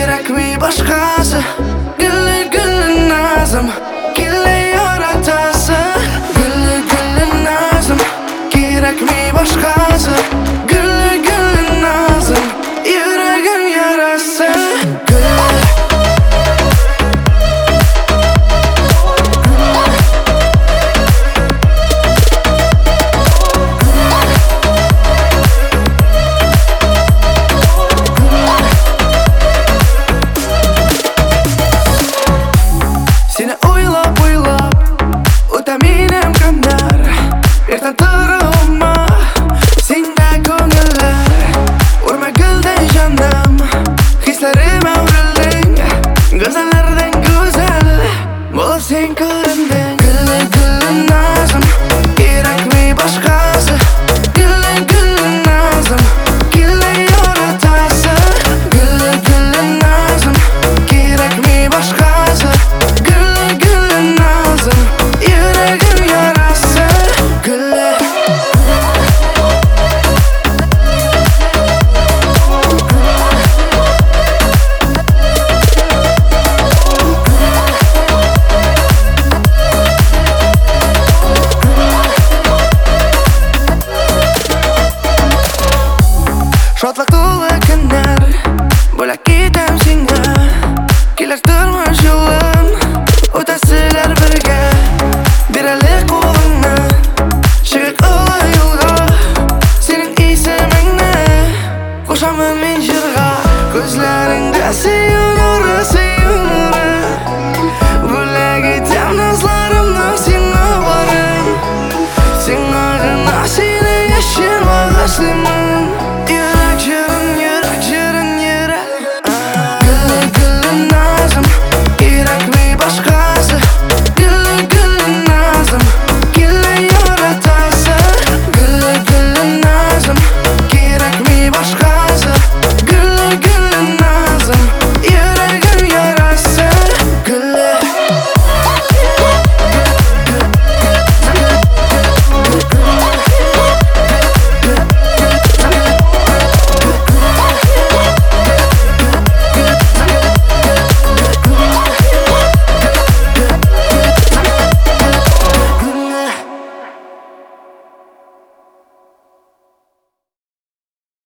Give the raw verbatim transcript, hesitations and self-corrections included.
kerakmi boshqasi. Gulli gulli nazim killa yaratasi. Gulli gulli nazim kerakmi boshqasi. Gulli gulli nazim yuragim yarasi. Seni o'ylab o'ylab o'taminim kunlar. Ertan turma senga ko'ngillar. Urma gulday jondim hislarim avrilding. Go'zallardan go'zal bo'lsang